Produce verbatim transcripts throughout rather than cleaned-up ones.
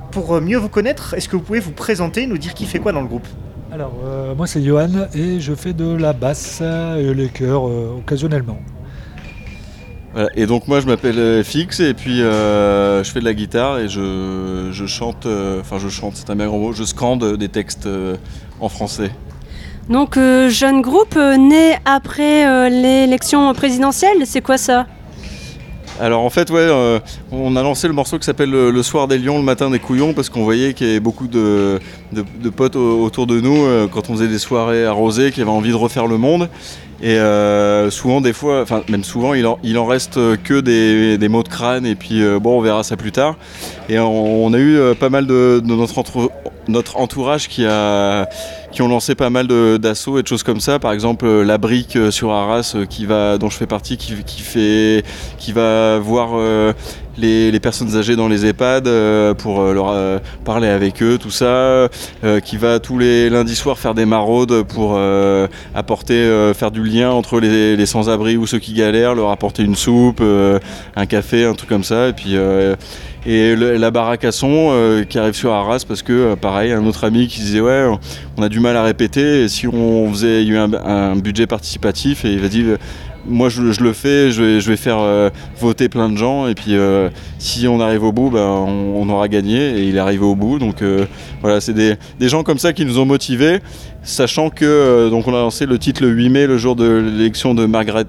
pour mieux vous connaître, est-ce que vous pouvez vous présenter, nous dire qui fait quoi dans le groupe ? Alors, euh, moi c'est Johan et je fais de la basse et les chœurs euh, occasionnellement. Voilà. Et donc moi je m'appelle Fix et puis euh, je fais de la guitare et je, je chante, enfin euh, je chante, c'est un bien grand mot, je scande des textes euh, en français. Donc euh, jeune groupe euh, né après euh, l'élection présidentielle, c'est quoi ça ? Alors en fait ouais, euh, on a lancé le morceau qui s'appelle le, le soir des lions, le matin des couillons, parce qu'on voyait qu'il y avait beaucoup de, de, de potes au, autour de nous euh, quand on faisait des soirées arrosées, qui avaient envie de refaire le monde. Et euh, souvent des fois, enfin même souvent il en, il en reste que des, des maux de crâne et puis euh, bon on verra ça plus tard. Et on, on a eu euh, pas mal de, de notre, entre, notre entourage qui, a, qui ont lancé pas mal de, d'assauts et de choses comme ça. Par exemple euh, la brique euh, sur Arras euh, qui va, dont je fais partie, qui, qui, fait, qui va voir euh, les, les personnes âgées dans les EHPAD euh, pour euh, leur euh, parler avec eux, tout ça. Euh, qui va tous les lundis soirs faire des maraudes pour euh, apporter, euh, faire du lien entre les, les sans-abri ou ceux qui galèrent, leur apporter une soupe, euh, un café, un truc comme ça. Et puis euh, et le, la baraque à son euh, qui arrive sur Arras parce que euh, pareil, un autre ami qui disait ouais, on a du mal à répéter. Et si on faisait, il y a eu un, un budget participatif et il va dire moi je, je le fais, je vais, je vais faire euh, voter plein de gens et puis euh, si on arrive au bout, ben, on, on aura gagné et il est arrivé au bout. Donc euh, voilà, c'est des, des gens comme ça qui nous ont motivés, sachant que euh, donc on a lancé le titre le huit mai, le jour de l'élection de Margaret,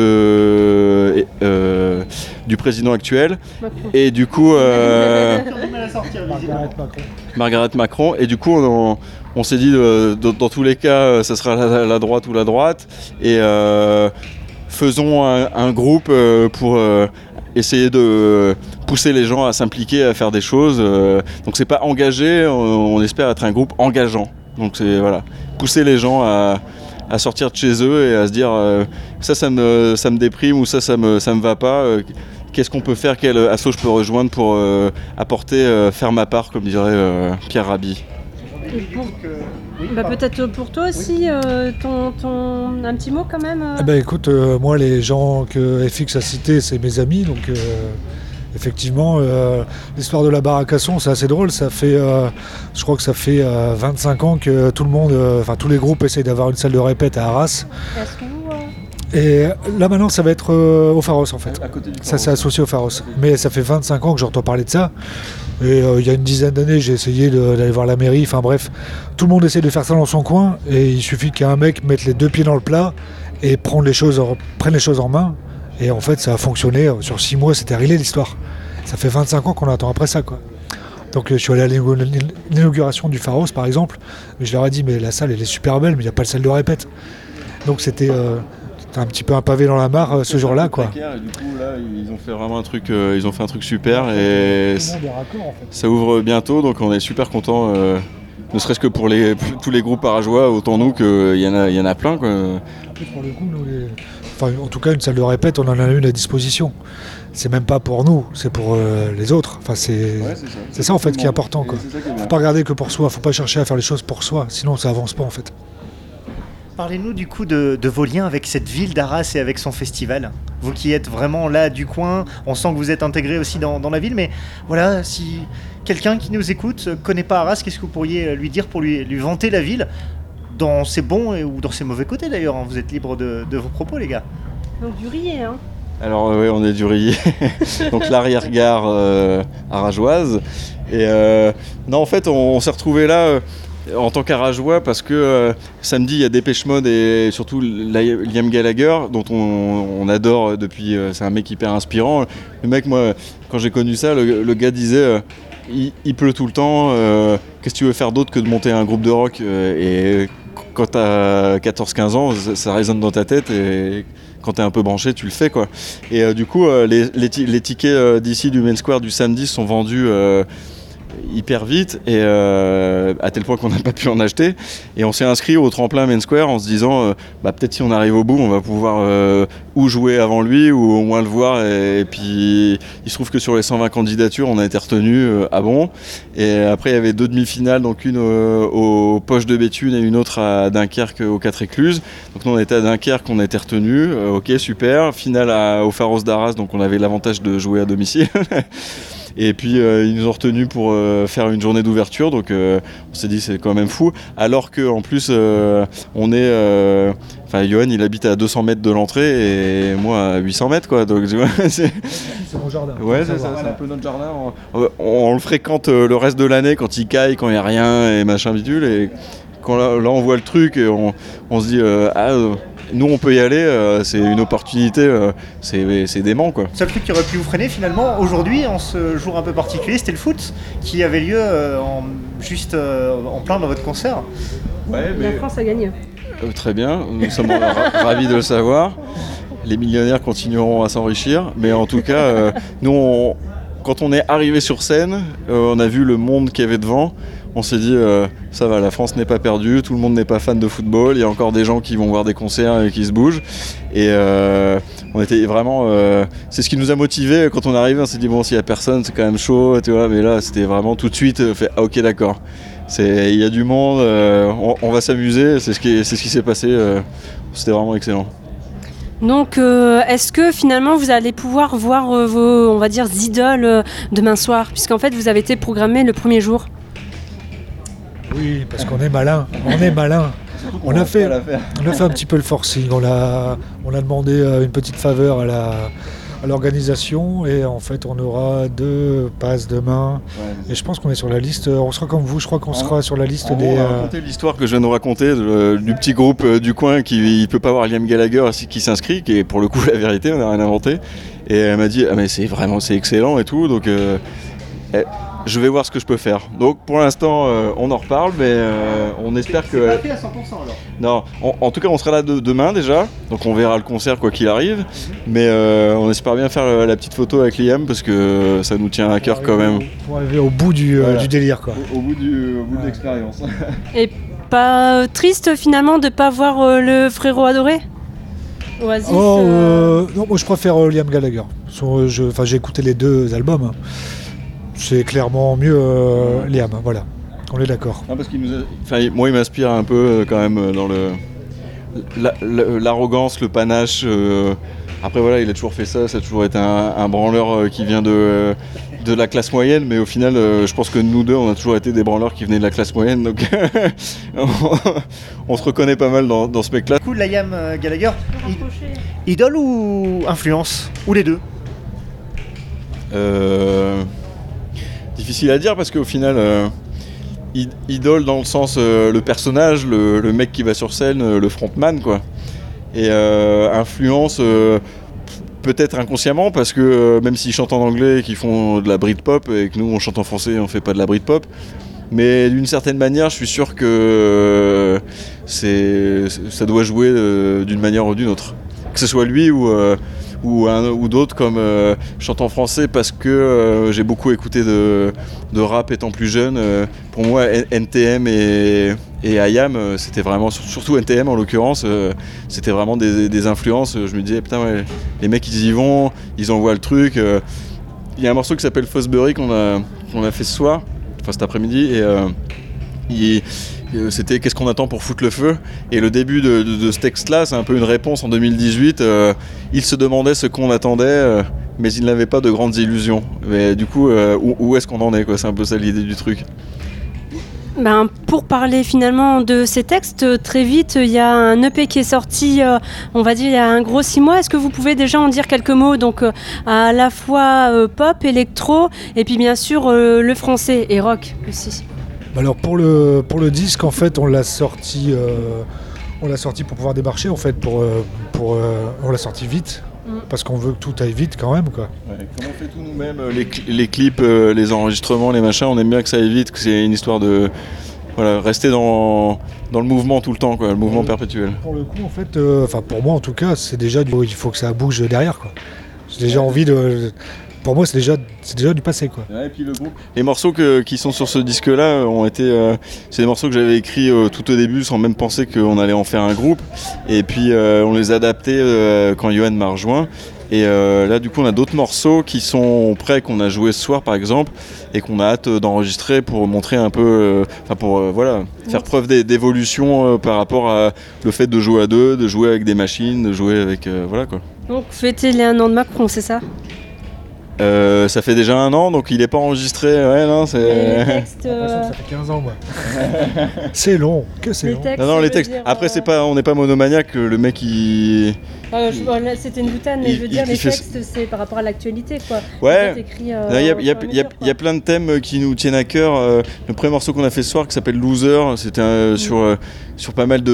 de, euh, du président actuel. Macron. Et du coup euh, Margaret Macron. Margaret Macron. Et du coup on, on s'est dit euh, dans, dans tous les cas, ça sera la, la droite ou la droite. Et euh, faisons un, un groupe euh, pour euh, essayer de pousser les gens à s'impliquer, à faire des choses. Euh, donc c'est pas engagé, on, on espère être un groupe engageant. Donc c'est voilà, pousser les gens à, à sortir de chez eux et à se dire euh, ça, ça me, ça me déprime ou ça, ça me, ça me va pas. Euh, qu'est-ce qu'on peut faire, quel asso je peux rejoindre pour euh, apporter, euh, faire ma part, comme dirait euh, Pierre Rabhi. Pour... Oui, bah, peut-être pour toi aussi, oui. euh, ton, ton... un petit mot quand même euh... eh ben, écoute, euh, moi les gens que F X a cités, c'est mes amis, donc euh, effectivement, euh, l'histoire de la baraque à son, c'est assez drôle, ça fait, euh, je crois que ça fait euh, vingt-cinq ans que tout le monde, enfin euh, tous les groupes essayent d'avoir une salle de répète à Arras. Est-ce que vous, euh... Et là maintenant ça va être euh, au Pharos en fait, à côté du Pharos. Ça c'est associé au Pharos, mais ça fait vingt-cinq ans que j'entends parler de ça. Et euh, il y a une dizaine d'années, j'ai essayé de, d'aller voir la mairie. Enfin bref, tout le monde essaie de faire ça dans son coin. Et il suffit qu'un mec mette les deux pieds dans le plat et prenne les choses en, prenne les choses en main. Et en fait, ça a fonctionné. Sur six mois, c'était réglé l'histoire. Ça fait vingt-cinq ans qu'on attend après ça, quoi. Donc je suis allé à l'inauguration du Pharos, par exemple. Mais je leur ai dit, mais la salle, elle est super belle, mais il n'y a pas de salle de répète. Donc c'était... Euh, un petit peu un pavé dans la mare euh, ce jour-là, quoi. Et du coup là ils ont fait vraiment un truc, euh, ils ont fait un truc super et raccord, en fait. Ça ouvre bientôt, donc on est super content, euh, ne serait-ce que pour les pour tous les groupes arageois, autant nous qu'il y en a il y en a plein, quoi. Pour le coup, nous, les... enfin, en tout cas une salle de répète, on en a une à disposition. C'est même pas pour nous, c'est pour euh, les autres. Enfin, c'est... Ouais, c'est ça, c'est ça en fait qui est important, quoi. C'est ça qui est faut pas regarder que pour soi, faut pas chercher à faire les choses pour soi, sinon ça avance pas en fait. Parlez-nous du coup de, de vos liens avec cette ville d'Arras et avec son festival. Vous qui êtes vraiment là du coin, on sent que vous êtes intégré aussi dans, dans la ville, mais voilà, si quelqu'un qui nous écoute ne connaît pas Arras, qu'est-ce que vous pourriez lui dire pour lui, lui vanter la ville, dans ses bons et, ou dans ses mauvais côtés d'ailleurs, hein. Vous êtes libre de, de vos propos, les gars. Donc du Riez, hein. Alors oui, on est du Riez, donc l'arrière-gare euh, arageoise. Et euh, non, en fait, on, on s'est retrouvés là... Euh, en tant qu'Arageois, parce que euh, samedi il y a Dépêche Mode et surtout Liam Gallagher, dont on, on adore depuis, euh, c'est un mec hyper inspirant. Le mec, moi, quand j'ai connu ça, le, le gars disait euh, il, il pleut tout le temps, euh, qu'est-ce que tu veux faire d'autre que de monter un groupe de rock, euh, et quand t'as quatorze quinze ans, ça, ça résonne dans ta tête et quand t'es un peu branché, tu le fais, quoi. Et euh, du coup, euh, les, les, t- les tickets euh, d'ici du Main Square du samedi sont vendus euh, hyper vite et euh, à tel point qu'on n'a pas pu en acheter, et on s'est inscrit au tremplin Main Square en se disant euh, bah, peut-être si on arrive au bout on va pouvoir euh, ou jouer avant lui ou au moins le voir, et, et puis il se trouve que sur les cent vingt candidatures on a été retenu euh, à bon, et après il y avait deux demi-finales, donc une euh, aux Poches de Béthune et une autre à Dunkerque aux Quatre Écluses. Donc nous on était à Dunkerque, on a été retenu, euh, ok super, finale à, au Pharos d'Arras, donc on avait l'avantage de jouer à domicile. Et puis euh, ils nous ont retenus pour euh, faire une journée d'ouverture, donc euh, on s'est dit c'est quand même fou. Alors qu'en plus euh, on est, euh, enfin Johan il habite à deux cents mètres de l'entrée et moi à huit cents mètres quoi. Donc tu vois, c'est... c'est mon jardin. Ouais c'est ça, c'est un peu notre jardin. On, on, on le fréquente euh, le reste de l'année quand il caille, quand il n'y a rien et machin bidule. Et quand là, là on voit le truc et on, on se dit euh, ah euh, nous on peut y aller, euh, c'est une opportunité, euh, c'est, c'est dément quoi. Le seul truc qui aurait pu vous freiner finalement aujourd'hui en ce jour un peu particulier, c'était le foot qui avait lieu euh, en, juste euh, en plein dans votre concert. Ouais, mais... La France a gagné. Euh, très bien, nous sommes ra- ravis de le savoir. Les millionnaires continueront à s'enrichir, mais en tout cas, euh, nous, on, quand on est arrivé sur scène, euh, on a vu le monde qu'il y avait devant. On s'est dit, euh, ça va, la France n'est pas perdue, tout le monde n'est pas fan de football, il y a encore des gens qui vont voir des concerts et qui se bougent. Et euh, on était vraiment, euh, c'est ce qui nous a motivés quand on est arrivé. On s'est dit bon, s'il y a personne, c'est quand même chaud, tu vois. Mais là, c'était vraiment tout de suite euh, fait, ah, ok, d'accord. C'est, il y a du monde, euh, on, on va s'amuser. C'est ce qui, c'est ce qui s'est passé. Euh, c'était vraiment excellent. Donc, euh, est-ce que finalement vous allez pouvoir voir euh, vos, on va dire, idoles euh, demain soir, puisqu'en fait vous avez été programmé le premier jour? Oui, parce qu'on est malin, on est malin. On a, fait, on a fait un petit peu le forcing, on a, on a demandé une petite faveur à, la, à l'organisation et en fait on aura deux passes demain. Ouais, et je pense qu'on est sur la liste, on sera comme vous, je crois qu'on en, sera sur la liste des... On va raconter l'histoire que je viens de nous raconter de, du petit groupe euh, du coin qui ne peut pas voir Liam Gallagher qui s'inscrit, qui est pour le coup la vérité, on n'a rien inventé. Et elle m'a dit, ah mais c'est vraiment c'est excellent et tout, donc... Euh, elle, je vais voir ce que je peux faire. Donc pour l'instant, euh, on en reparle, mais euh, on espère c'est que... C'est pas fait à cent pour cent alors. Non, on, en tout cas, on sera là de, demain déjà, donc on verra le concert quoi qu'il arrive. Mm-hmm. Mais euh, on espère bien faire euh, la petite photo avec Liam parce que ça nous tient à cœur quand même. Pour arriver au bout du, voilà. euh, du délire quoi. Au, au bout, du, au bout ouais. de l'expérience. Et pas triste finalement de pas voir euh, le frérot adoré Oasis, oh, euh... Euh, non, moi je préfère euh, Liam Gallagher. Son, je, j'ai écouté les deux albums. Hein. C'est clairement mieux euh, Liam, voilà, on est d'accord. Non, parce qu'il nous a... enfin, moi il m'inspire un peu quand même dans le... La, la, l'arrogance, le panache. Euh... Après voilà, il a toujours fait ça, ça a toujours été un, un branleur qui vient de, de la classe moyenne, mais au final euh, je pense que nous deux on a toujours été des branleurs qui venaient de la classe moyenne, donc on, on se reconnaît pas mal dans, dans ce mec là. Du coup, Liam Gallagher, idole ou influence? Ou les deux? euh... Difficile à dire parce qu'au final, euh, idole dans le sens euh, le personnage, le, le mec qui va sur scène, euh, le frontman quoi. Et euh, influence euh, peut-être inconsciemment parce que euh, même s'ils chantent en anglais et qu'ils font de la Britpop et que nous on chante en français et on fait pas de la Britpop, mais d'une certaine manière je suis sûr que euh, c'est, ça doit jouer euh, d'une manière ou d'une autre. Que ce soit lui ou... Euh, Ou, un, ou d'autres comme euh, je chante en français parce que euh, j'ai beaucoup écouté de, de rap étant plus jeune. Euh, pour moi, N T M et, et I A M, euh, c'était vraiment, surtout N T M en l'occurrence, euh, c'était vraiment des, des influences. Je me disais, putain, ouais, les mecs ils y vont, ils envoient le truc. Il euh, y a un morceau qui s'appelle Fosbury qu'on a, qu'on a fait ce soir, enfin cet après-midi, et euh, il. C'était qu'est-ce qu'on attend pour foutre le feu, et le début de, de, de ce texte là c'est un peu une réponse en deux mille dix-huit. Euh, il se demandait ce qu'on attendait euh, mais il n'avait pas de grandes illusions, mais du coup euh, où, où est-ce qu'on en est quoi, c'est un peu ça l'idée du truc. Ben, pour parler finalement de ces textes, très vite il y a un E P qui est sorti, euh, on va dire il y a un gros six mois. Est-ce que vous pouvez déjà en dire quelques mots? Donc euh, à la fois euh, pop, électro et puis bien sûr euh, le français et rock aussi. Alors pour le, pour le disque, en fait, on l'a sorti, euh, on l'a sorti pour pouvoir démarcher, en fait, pour, euh, pour, euh, on l'a sorti vite, mm. parce qu'on veut que tout aille vite quand même, quoi. Ouais, comme on fait tout nous-mêmes, les, les clips, euh, les enregistrements, les machins, on aime bien que ça aille vite, que c'est une histoire de voilà, rester dans, dans le mouvement tout le temps, quoi, le mouvement euh, perpétuel. Pour le coup, en fait, enfin euh, pour moi en tout cas, c'est déjà, du, il faut que ça bouge derrière, quoi. J'ai déjà ouais. envie de... Pour moi, c'est déjà, c'est déjà du passé, quoi. Ouais, et puis le groupe. Les morceaux que, qui sont sur ce disque-là ont été, euh, c'est des morceaux que j'avais écrits euh, tout au début, sans même penser qu'on allait en faire un groupe. Et puis euh, on les a adaptés euh, quand Johan m'a rejoint. Et euh, là, du coup, on a d'autres morceaux qui sont prêts, qu'on a joué ce soir, par exemple, et qu'on a hâte d'enregistrer pour montrer un peu, enfin euh, pour euh, voilà, faire preuve d'évolution euh, par rapport à le fait de jouer à deux, de jouer avec des machines, de jouer avec, euh, voilà quoi. Donc fêter les un an de Macron, c'est ça? Euh, ça fait déjà un an, donc il n'est pas enregistré. Ouais, non, c'est... Les textes, euh, Ça fait quinze ans, moi. C'est long, que c'est les long. textes, Non, non, je les veux textes. dire, Après, euh, c'est pas, on n'est pas monomaniaque. Le mec, il. euh, je- bon, là, c'était une boutade, mais il- je veux il- dire, il les fait- textes, c'est par rapport à l'actualité, quoi. Ouais. Vous êtes écrit, euh, Il y, a- au il y a- fur et à il y a- mesure, il y a quoi. plein de thèmes qui nous tiennent à cœur. Euh, Le premier morceau qu'on a fait ce soir, qui s'appelle Loser, c'était euh, sur, euh, sur pas mal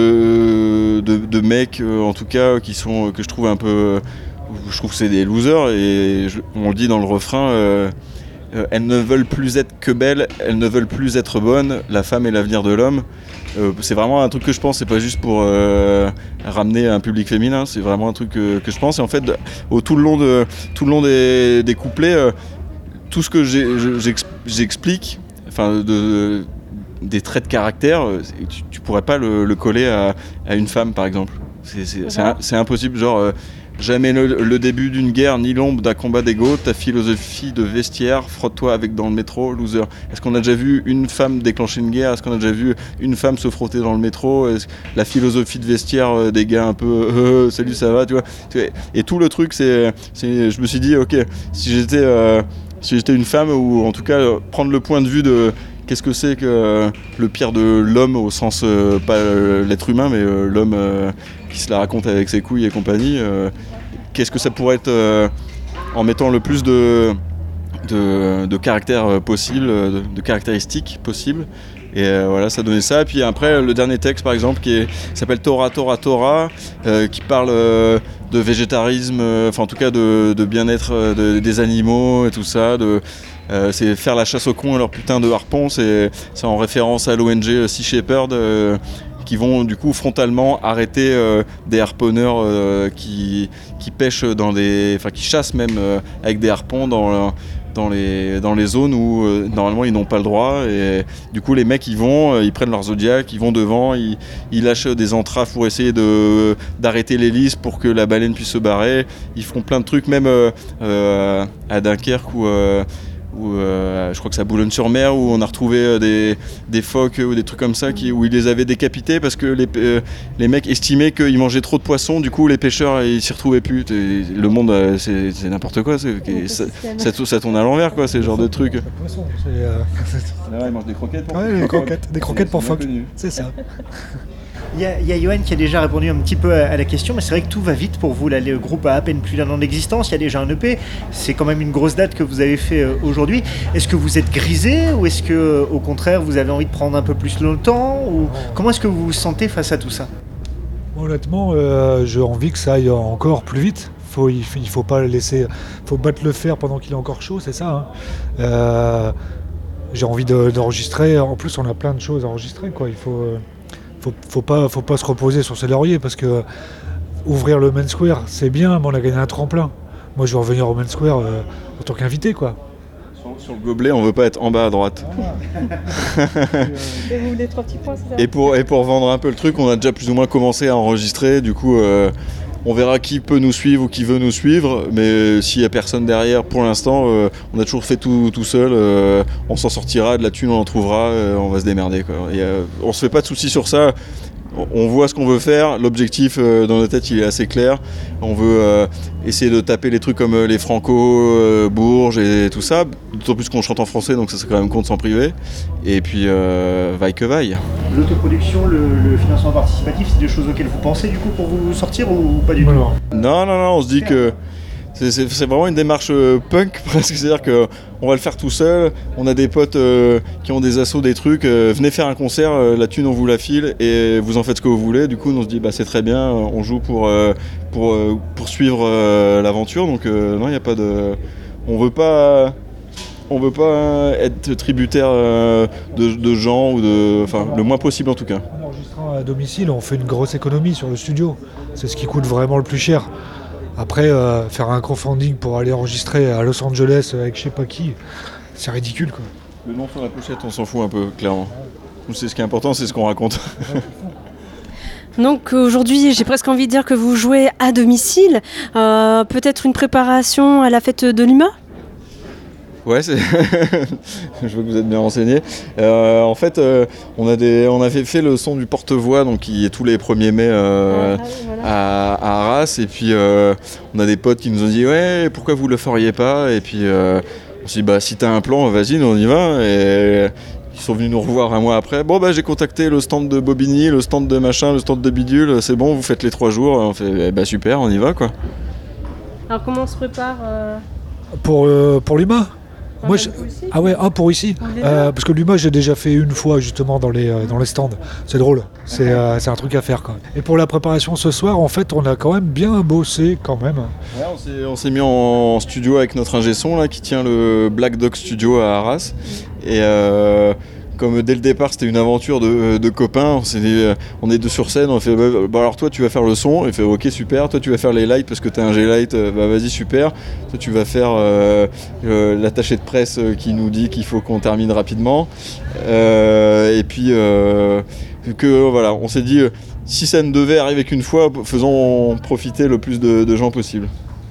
de, de, de mecs, euh, en tout cas, qui sont, que je trouve un peu. euh, Je trouve que c'est des losers, et je- on le dit dans le refrain. euh, euh, elles ne veulent plus être que belles, elles ne veulent plus être bonnes. La femme est l'avenir de l'homme. Euh, c'est vraiment un truc que je pense, c'est pas juste pour euh, ramener un public féminin, c'est vraiment un truc que, que je pense. Et en fait, au, tout le long, de, tout le long des, des couplets, euh, tout ce que j'ai- je- j'ex- j'explique, enfin, de, des traits de caractère, euh, tu, tu pourrais pas le, le coller à, à une femme, par exemple. C'est, c'est, c'est, un- c'est impossible, genre... euh, Jamais le, le début d'une guerre, ni l'ombre d'un combat d'ego. Ta philosophie de vestiaire, frotte-toi avec dans le métro, loser. Est-ce qu'on a déjà vu une femme déclencher une guerre? Est-ce qu'on a déjà vu une femme se frotter dans le métro? Est-ce- La philosophie de vestiaire euh, des gars un peu euh, salut, ça va, tu vois. Et tout le truc, c'est, c'est, je me suis dit, ok, si j'étais, euh, si j'étais une femme, ou en tout cas euh, prendre le point de vue de qu'est-ce que c'est que euh, le pire de l'homme, au sens euh, pas euh, l'être humain, mais euh, l'homme euh, qui se la raconte avec ses couilles et compagnie. euh, Qu'est-ce que ça pourrait être euh, en mettant le plus de, de, de caractères euh, possibles, de, de caractéristiques possibles. Et euh, voilà, ça donnait ça. Et puis après, le dernier texte, par exemple, qui, est, qui s'appelle Torah, Torah, Torah, euh, qui parle euh, de végétarisme, euh, enfin en tout cas de, de bien-être euh, de- des animaux et tout ça. De, euh, c'est faire la chasse aux cons et leur putain de harpon. C'est, c'est en référence à l'O N G Sea Shepherd, euh, qui vont du coup frontalement arrêter euh, des harponneurs euh, qui, qui pêchent dans des, enfin qui chassent même euh, avec des harpons dans, dans, les, dans les zones où euh, normalement ils n'ont pas le droit. Et du coup les mecs ils vont, euh, ils prennent leur Zodiac, ils vont devant, ils, ils lâchent des entraves pour essayer de, d'arrêter l'hélice pour que la baleine puisse se barrer. Ils font plein de trucs, même euh, euh, à Dunkerque où euh, Où, euh, je crois que c'est à Boulogne-sur-Mer, où on a retrouvé euh, des, des phoques ou des trucs comme ça, qui, où ils les avaient décapités parce que les, euh, les mecs estimaient qu'ils mangeaient trop de poissons, du coup les pêcheurs ils s'y retrouvaient plus. Et le monde euh, c'est, c'est n'importe quoi, c'est, ça, ça, ça tourne à l'envers quoi, ces genres de trucs. C'est pas poisson, c'est, euh, Là, ils mangent des croquettes pour Ouais, des croquettes, des croquettes pour phoques. C'est ça. Il y, a, il y a Johan qui a déjà répondu un petit peu à, à la question, mais c'est vrai que tout va vite pour vous. Là, le groupe a à peine plus d'un an d'existence, il y a déjà un E P, c'est quand même une grosse date que vous avez fait euh, aujourd'hui. Est-ce que vous êtes grisé ou est-ce que, euh, au contraire, vous avez envie de prendre un peu plus le temps ou... Comment est-ce que vous vous sentez face à tout ça? Honnêtement, euh, j'ai envie que ça aille encore plus vite. Faut, il, il faut pas le laisser, faut battre le fer pendant qu'il est encore chaud, c'est ça. Hein. Euh, j'ai envie de, d'enregistrer. En plus, on a plein de choses à enregistrer, quoi. Il faut, euh, faut, faut pas, faut pas se reposer sur ses lauriers parce que ouvrir le Main Square, c'est bien, mais on a gagné un tremplin. Moi, je vais revenir au Main Square euh, en tant qu'invité, quoi. Sur, sur le gobelet, on veut pas être en bas à droite. Et vous voulez trois petits points, c'est ça? Et pour, et pour vendre un peu le truc, on a déjà plus ou moins commencé à enregistrer, du coup euh, on verra qui peut nous suivre ou qui veut nous suivre, mais s'il n'y a personne derrière pour l'instant, euh, on a toujours fait tout, tout seul, euh, on s'en sortira, de la thune on en trouvera, euh, on va se démerder quoi. Et, euh, on se fait pas de soucis sur ça. On voit ce qu'on veut faire, l'objectif euh, dans notre tête il est assez clair. On veut euh, essayer de taper les trucs comme euh, les Franco, euh, Bourges et tout ça, d'autant plus qu'on chante en français donc ça c'est quand même con de s'en priver. Et puis euh, vaille que vaille. L'autoproduction, le, le financement participatif, c'est des choses auxquelles vous pensez du coup pour vous sortir ou pas du tout? Alors, Non, non, non, on se dit que c'est, c'est, c'est vraiment une démarche euh, punk presque, c'est-à-dire qu'on va le faire tout seul, on a des potes euh, qui ont des assos, des trucs, euh, venez faire un concert, euh, la thune on vous la file et vous en faites ce que vous voulez, du coup on se dit bah c'est très bien, on joue pour, euh, pour, euh, pour suivre euh, l'aventure, donc euh, non il n'y a pas de... On veut pas... On veut pas être tributaire euh, de, de gens, ou de, enfin le moins possible en tout cas. en enregistrant à domicile, on fait une grosse économie sur le studio. C'est ce qui coûte vraiment le plus cher. Après, euh, faire un crowdfunding pour aller enregistrer à Los Angeles avec je sais pas qui, c'est ridicule, quoi. Le nom sur la pochette, on s'en fout un peu, clairement. Nous, c'est ce qui est important, c'est ce qu'on raconte. Donc aujourd'hui, j'ai presque envie de dire que vous jouez à domicile. Euh, peut-être une préparation à la fête de l'U M A? Ouais, c'est... je vois que vous êtes bien renseigné. Euh, en fait, euh, on, a des... on avait fait le son du porte-voix, donc qui est tous les premiers mai euh, Ah, oui, voilà. à... à Arras. Et puis, euh, on a des potes qui nous ont dit « Ouais, pourquoi vous le feriez pas ?» Et puis, euh, on s'est dit bah, « Si t'as un plan, vas-y, nous on y va. » Et ils sont venus nous revoir un mois après. Bon, bah, j'ai contacté le stand de Bobigny, le stand de machin, le stand de Bidule. C'est bon, vous faites les trois jours. On fait eh, bah, super, on y va, quoi. Alors comment on se prépare euh, Pour, euh, pour l'U M A enfin, Moi, même je- pour ici Ah ouais, ah, pour ici. On est Euh, là. parce que l'U M A, j'ai déjà fait une fois justement dans les, euh, dans les stands. C'est drôle, c'est euh, c'est un truc à faire quand même. Et pour la préparation ce soir, en fait, on a quand même bien bossé quand même. Ouais, on s'est, on s'est mis en studio avec notre ingé son là, qui tient le Black Dog Studio à Arras. Et euh, comme dès le départ c'était une aventure de, de copains, on s'est dit, euh, on est deux sur scène, on fait bah, bah, alors toi tu vas faire le son, il fait ok super, toi tu vas faire les lights parce que t'es un G-Light, euh, bah vas-y super, toi tu vas faire euh, euh, l'attaché de presse euh, qui nous dit qu'il faut qu'on termine rapidement. Euh, et puis euh, que voilà, on s'est dit euh, si ça ne devait arriver qu'une fois, faisons profiter le plus de, de gens possible.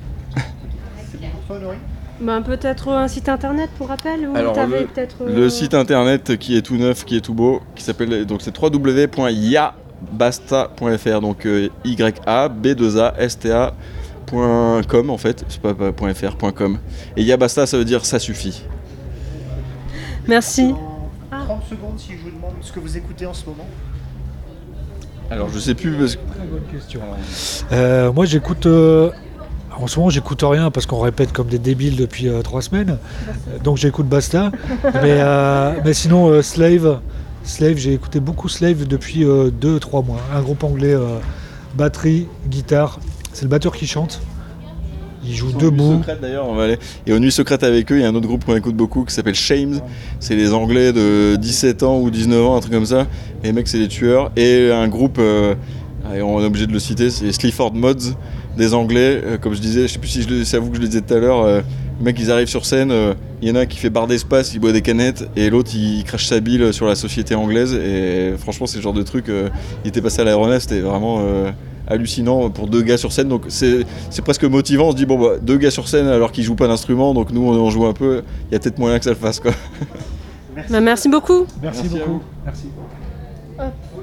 Ben, peut-être un site internet pour rappel ou Alors, t'avais le- peut-être euh, Le site internet qui est tout neuf, qui est tout beau, qui s'appelle donc c'est w w w point yabasta point f r, donc euh, y a b deux a s t a point com en fait, c'est pas, pas .fr, .com. Et Yabasta ça veut dire ça suffit. Merci. En trente secondes, si je vous demande ce que vous écoutez en ce moment. Alors je sais plus parce que... Très bonne question. Euh, moi, j'écoute. euh, En ce moment, j'écoute rien parce qu'on répète comme des débiles depuis euh, trois semaines. Euh, Donc, j'écoute Basta. mais, euh, mais sinon, euh, Slave, Slave, j'ai écouté beaucoup Slave depuis deux trois mois. Un groupe anglais, euh, batterie, guitare. C'est le batteur qui chante. Il joue Aux Nuits debout. Secrètes, d'ailleurs, on va aller. Et aux Nuits Secrètes avec eux, il y a un autre groupe qu'on écoute beaucoup qui s'appelle Shames. C'est les Anglais de dix-sept ans ou dix-neuf ans, un truc comme ça. Les mecs, c'est des tueurs. Et un groupe, euh, et on est obligé de le citer, c'est Sleaford Mods, des Anglais. Euh, comme je disais, je sais plus si je le- c'est à vous que je le disais tout à l'heure. Euh, les mecs, ils arrivent sur scène. euh, Il y en a un qui fait bar d'espace, il boit des canettes. Et l'autre, il crache sa bile sur la société anglaise. Et franchement, c'est le genre de truc. euh, il était passé à l'aéronef, c'était vraiment. Euh, hallucinant pour deux gars sur scène, donc c'est, c'est presque motivant. On se dit bon bah deux gars sur scène alors qu'ils jouent pas d'instrument, donc nous on, on joue un peu, il y a peut-être moyen que ça le fasse quoi. Ben, merci beaucoup. Merci, Merci à beaucoup. vous. Merci.